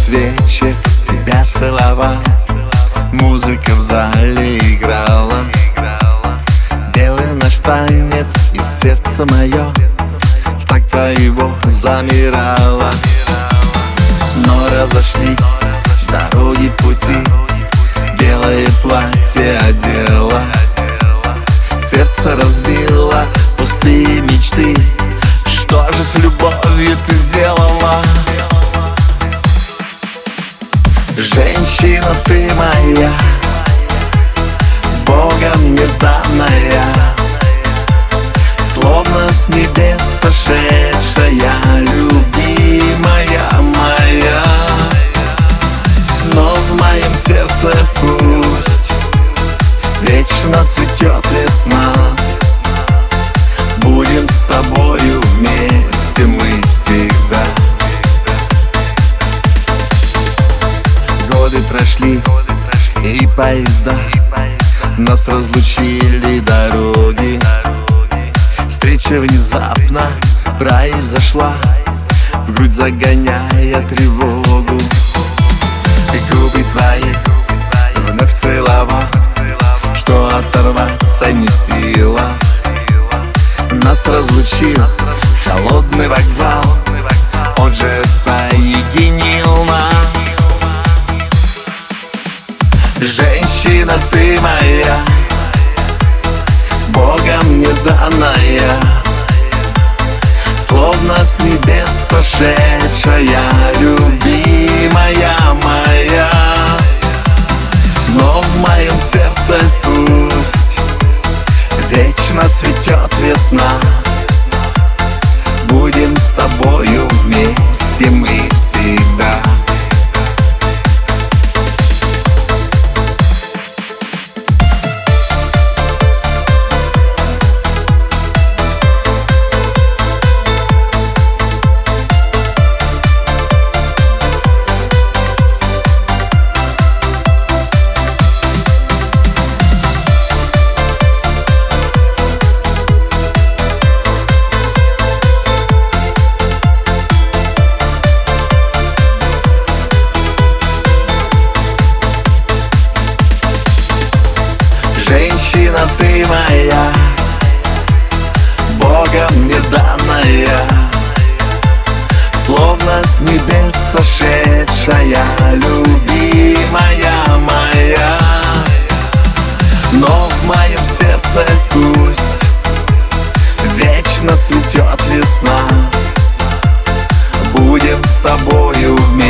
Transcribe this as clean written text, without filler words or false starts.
тот вечер тебя целовал, музыка в зале играла, белый наш танец, и сердце мое в такт твоего замирало. Но разошлись дороги, пути, белое платье одела, сердце разбило пустые мечты. Что же с любовью ты сделала? Женщина ты моя, Богом мне данная, словно с небес сошедшая, любимая моя. Но в моем сердце пусть вечно цветет весна, будем с тобою вместе мы всегда. Годы прошли и поезда, нас разлучили дороги. Встреча внезапно произошла, в грудь загоняя тревогу. И губы твои вновь целовал, что оторваться не в силах. Нас разлучил холодный вокзал, он же соединил нас. Женщина ты моя, Богом мне данная, словно с небес сошедшая, любимая моя. Но в моем сердце пусть вечно цветет весна, будем с тобою вместе мы всегда. Женщина ты моя, Богом мне данная, словно с небес сошедшая, любимая моя. Но в моем сердце пусть вечно цветет весна, будем с тобою вместе